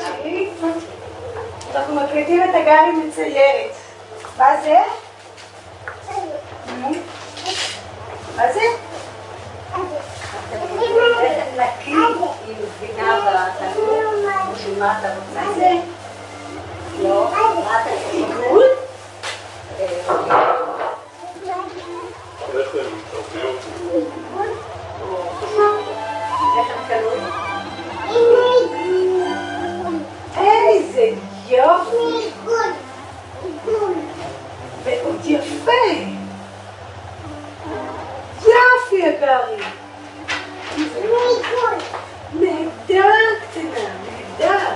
שירי? אנחנו מקליטים את הגרי מציירת. מה זה? מה זה? נקי, היא מבינה בתלמוד, בשביל מה אתה רוצה? מה זה? לא, מה אתה עיגול? איך הם קלו? איזה יופי! ועוד יפה! יופי הגרי! נהדר קטנה, נהדר!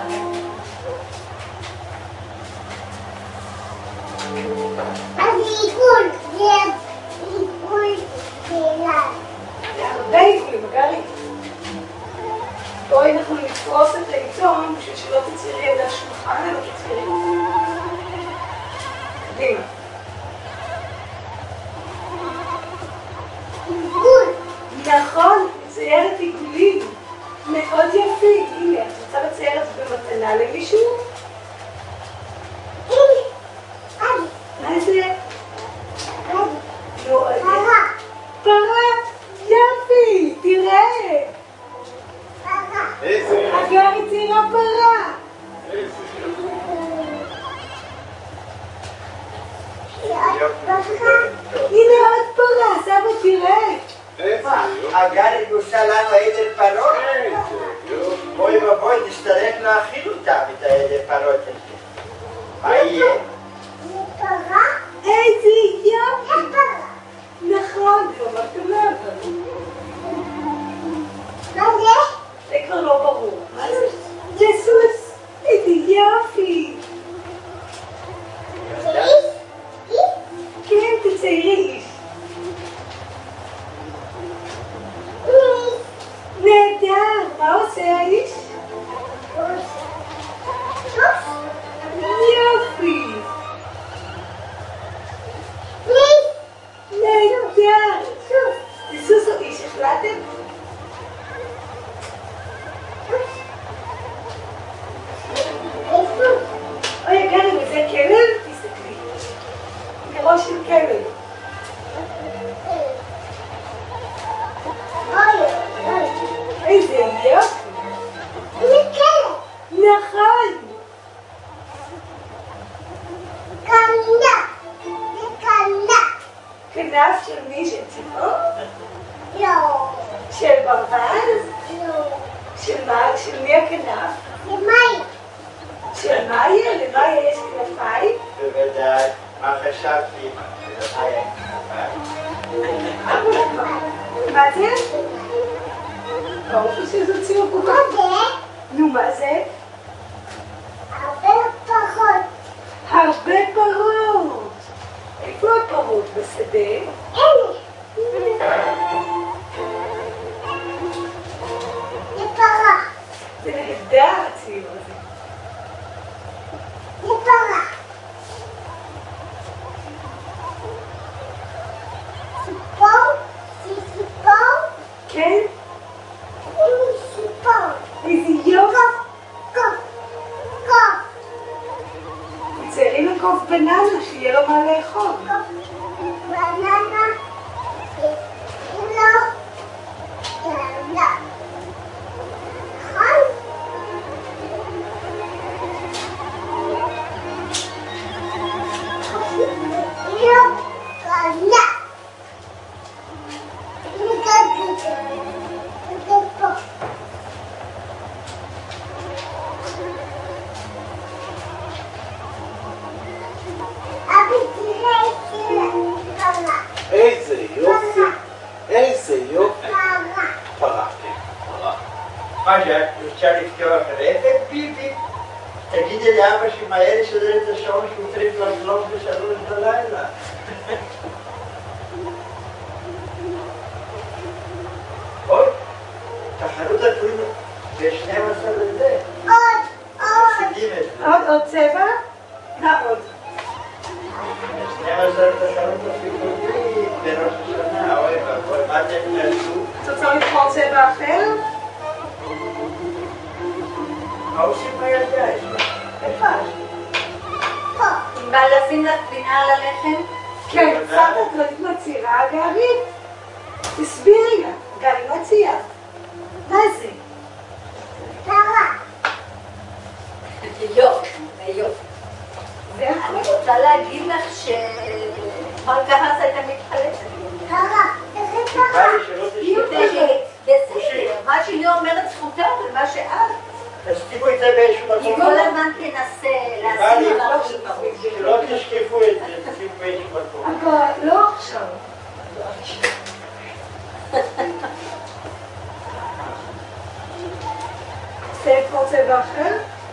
זה הרבה עיגולים, הגרי. בואי אנחנו נפרוס את העיתון בשביל שלא תציירי על השולחן, אלא תציירי. קדימה. נכון, ציירת עיגולים. מאוד יפי. הנה, את רוצה לצייר את זה במתנה למישהו? מה זה? פרה. פרה. יפי, תראה. הגרי ציירה פרה. הנה עוד פרה, סבא תראה. הגרי גוסה לנו עדר פרות? בואי ובואי נצטרך להאכיל אותם, את העדר פרות הזה. מה יהיה? פרה? איזה יופי. נכון, זה ממש טוב. מה זה? זה כבר לא ברור. מה זה? זה סוס. איזה יופי. זה איש? איש? כן, תציירי איש. נהדר, מה עושה האיש? יופי. נהדר. זה סוס או איש, החלטתם? אוי, גרי, וזה כלב? תסתכלי. זה ראש של כלב. איזה יופי. זה כלב. נכון. קנה. זה קנה. כנף של מי? של ציפור? לא. של ברווז? לא. של מה? של מי הכנף? זה מים. של מאיה? למאיה יש כנפיים? בוודאי, מה חשבתי? מה זה? ברור שזה ציור כל כך. מה זה? נו, מה זה? הרבה פחות. הרבה פרות. איפה הפרות? בשדה? הנה. זה פרה. זה נהדר הציור הזה. זה פרה. ציפור? זה ציפור? כן? הנה ציפור. איזה יופי. קוף. קוף. ציירי לו קוף בננה, שיהיה לו מה לאכול. בננה. לא. נכון? לא. קנה. זה פה. אבי תראה פרה. איזה יופי, איזה יופי. פרה. פרה, כן, פרה. מה זה, את רוצה לפתוח רפת, ביבי? תגידי לאבא שמהר יסדר את השעון שהוא צריך לחזור ב3 בלילה. אוי, תחרות הפרימה ב-12 לזה. מפסידים את זה. עוד צבע? מה עוד? 12 תחרות הפיקודית בראש השנה, אוי ואבוי, מה אתם תעשו? את רוצה לבחור צבע אחר? מה עושים בידיים? לא התמצירה, גרי? תסבירי לה, גרי מציע. מה זה? יופי, יופי. אני רוצה להגיד לך שכל ככה זה הייתה מתחלצת. מה שאני אומרת זכותה, אבל מה שאת, תשקיפו את זה באיזשהו מקום. היא כל הזמן תנסה להשיג לך בראש. שלא תשקיפו את זה, תשקיפו באיזשהו מקום. אבל לא עכשיו. זה כמו צבע אחר?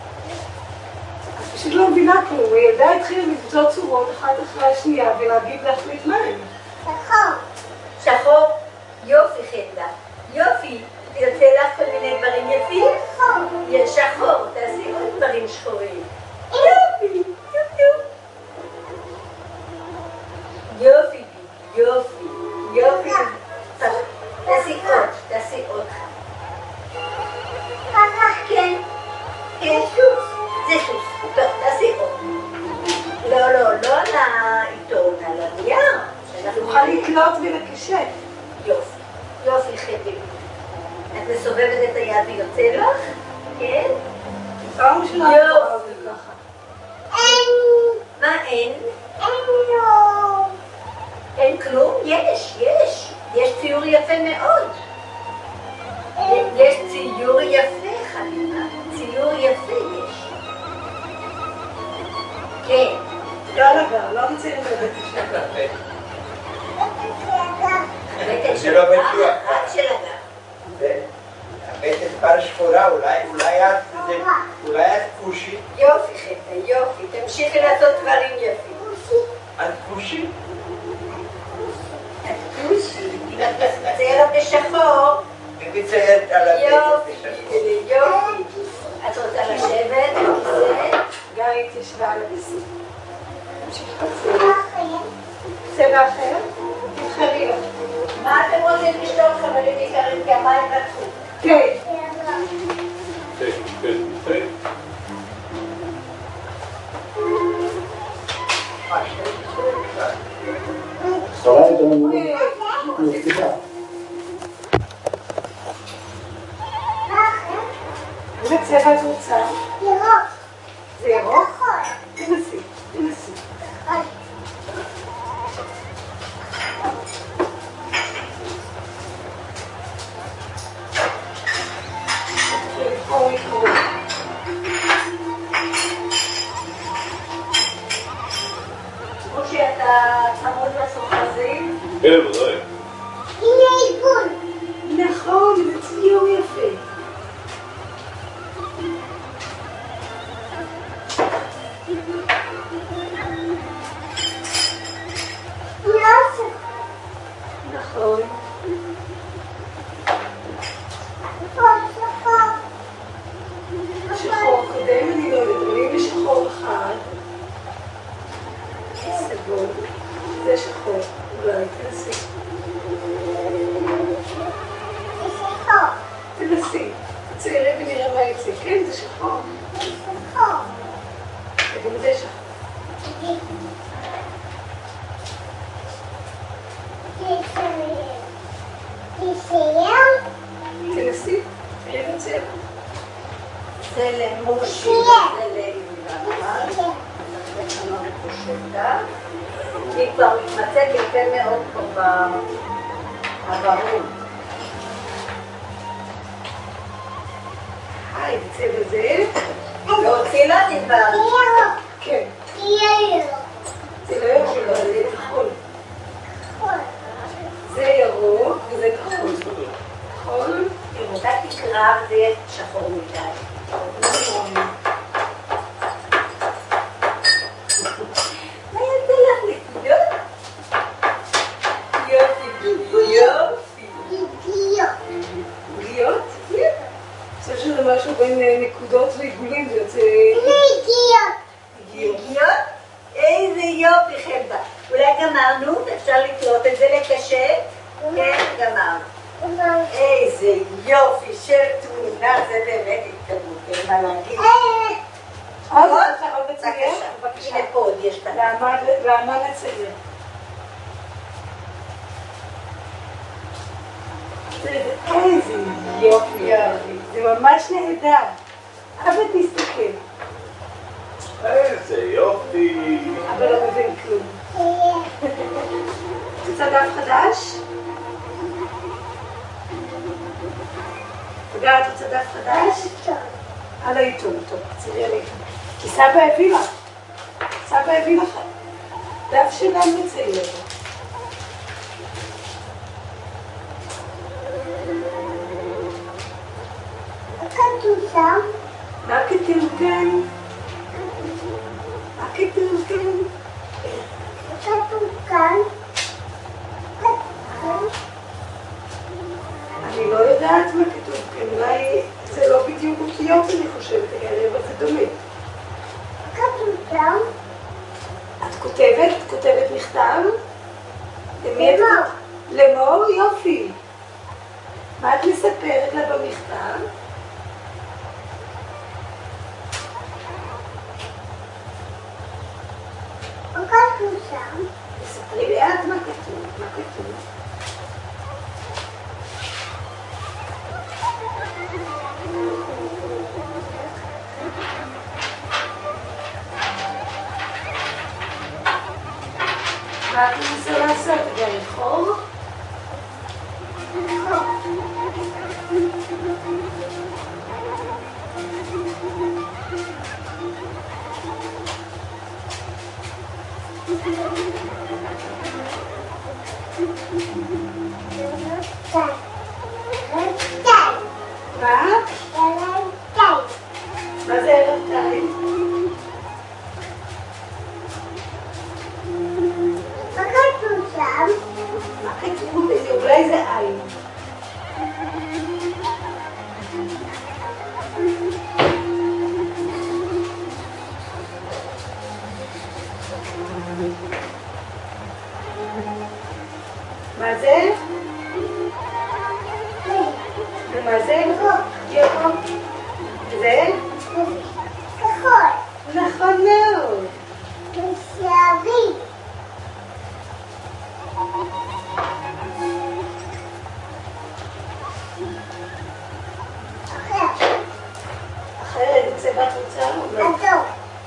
פשוט לא מבינה כלום, הילדה התחילה לבצוע צורות אחת אחרי השנייה ולהגיד להחליט מהן. שחור, יופי חלדה, יופי, יוצא לך כל מיני דברים יפים? יש שחור, תעשי עוד דברים שחורים. יופי, יופי, יופי, יופי, תעשי עוד. כן, סוס, זה סוס, טוב, תעשי עוד. לא על העיתון, על הנייר. נוכל לקלוט ולקשט. יופי חלק. את מסובבת את היד ויוצא לך? כן? פעם ראשונה אני רואה אותי ככה. מה אין? אין כלום? יש ציור יפה מאוד. יש ציור יפה, חלילה. ציור יפה יש. כן. לא מציירים בבית השקה. זה לא בטוח. רק של הגר. הבטן כבר שחורה, אולי את כושית. יופי חטא, יופי. תמשיכי לעשות דברים יפים. את כושית? את כושית. תצייר בשחור. וציירת על הבטן בשחור. יופי. את רוצה לשבת? גרי תשווה על הכיסא. צבע אחר? תבחרי לך. מה אתם רוצים לשתות, חברים יקרים? כי המים רצו. כן. איזה צבע את רוצה? ירוק. זה ירוק? תנסי. כמו שאתה צמוד לסוחזים. כן, ודאי. הנה עיגול. נכון, זה ציור יפה. נכון. שחור קודם, אני לא יודעת, אבל אם שחור אחד, סגול, זה שחור, אולי תנסי. תנסי, תציירי ונראה מה יצא, כן זה שחור. וגם זה שחור. תנסי, תראי בצבע. זה למושי, זה לרמה. היא כבר מתמצאת יפה מאוד פה בעברון. היי, בצבע זה? להוציא לה תדבר. כן. זה לא ירוק, זה כחול. זה ירוק וזה כחול. כחול. אם אותה תקרא זה יהיה שחור מדי. מה יצא לך נקודות? יופי. גליות? כן. חושב שזה משהו בין נקודות ועיגולים, זה יוצא... גליות? איזה יופי חלבה. אולי גמרנו? אפשר לקלוט את זה לקשט? כן, גמרנו. איזה יופי של תמונה, זה באמת התקדמות, אין מה להגיד. אז אתה עוד מצייר? בבקשה. הנה פה עוד יש כאן. למה נצייר? איזה יופי, זה ממש נהדר. אבא תסתכל. איזה יופי. אבא לא מבין כלום. תוצא דף חדש? תגע, תוצא דף חדש? על העיתון, טוב, תצירי על העיתון. כי סבא הביא לך. סבא הביא לך. דף שלנו מצייר. כתוב שם? מה כתוב כאן? מה כתוב כאן? כתוב כאן? אני לא יודעת מה כתוב כאן, אולי זה לא בדיוק אותיות אני חושבת, אבל זה דומה. כתוב שם? את כותבת מכתב? למי את? למור. למור? יופי. מה את מספרת לה במכתב? כתוב שם? תספרי לי את מה כתוב, מה כתוב? מה את מנסה לעשות? גם לחור? מה? מה זה ערב טיים? כתוב שם? מה כתוב? אולי זה עין. מה זה? ומה זה? ירוק. זה? כחול. נכון מאוד. בשערי. אחרת צבע תוצאה או לא? אדום.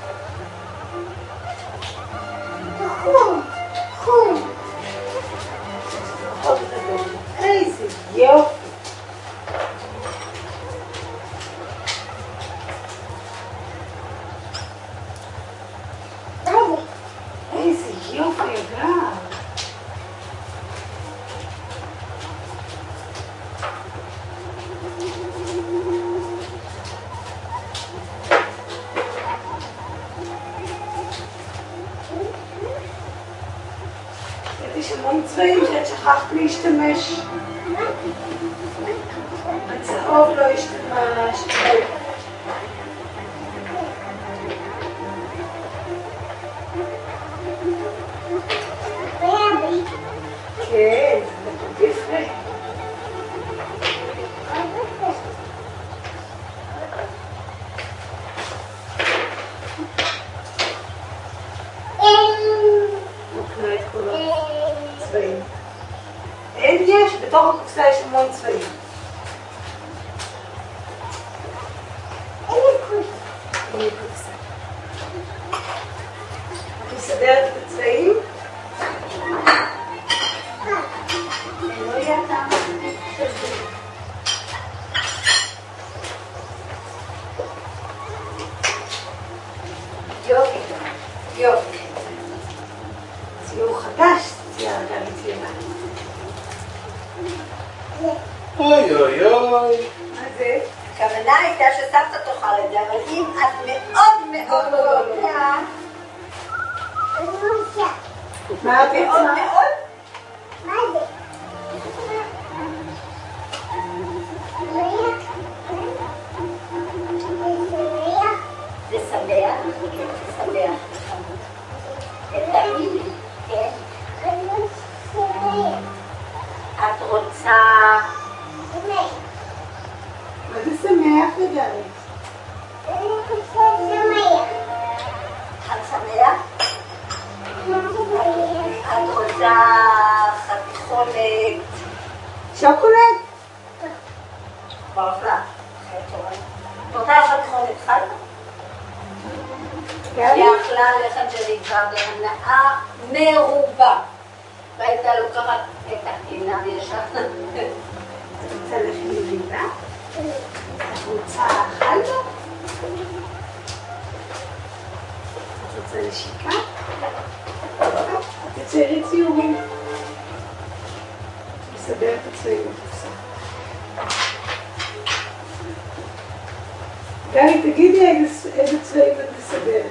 חום. חום. נכון אדום. איזה יופי. איזה יופי אגב. יש המון צבעים שאת שכחת להשתמש. הצהוב לא השתמשת. ויאבי. כן, זה יפה. נקנה את כל הצבעים. אין יש, בתוך הקופסה יש המון צבעים. הנה קופסה. את מסדרת את הצבעים? לא יהיה טעם. יופי, יופי. ציור חדש, ציירת מצלמה. אוי אוי אוי. מה זה? הכוונה הייתה שסבתא תאכל את זה, אבל אם את מאוד מאוד רוצה, מה את מאוד רוצה? מאוד, מה זה? זה שמח, זה שמח. זה טעים, כן. את רוצה... מה זה שמח לגמרי? חג שמח? את רוצה חתיכונת... שוקולד? כבר אכלה. מתי אחת תכון התחלת? היא אכלה לחם שריבה בהנאה מרובה. והייתה לוקחת את הקינה וישב. את רוצה לחם לריבה? את רוצה אכלת? את רוצה לשיקה? את תציירי ציורים. מסדר את הצבעים בקופסה. גלי, תגידי איזה צבעים את מסדרת.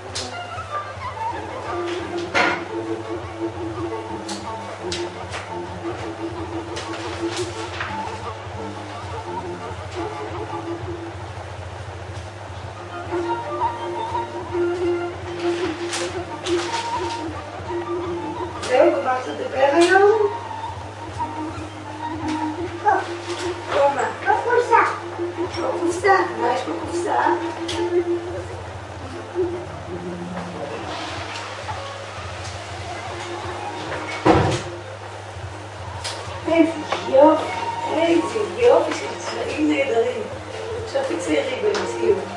זהו, גמרת לדבר היום? מה? בקופסה. בקופסה? מה יש בקופסה? איזה יופי של צבעים נהדרים. עכשיו תציירי במציאות.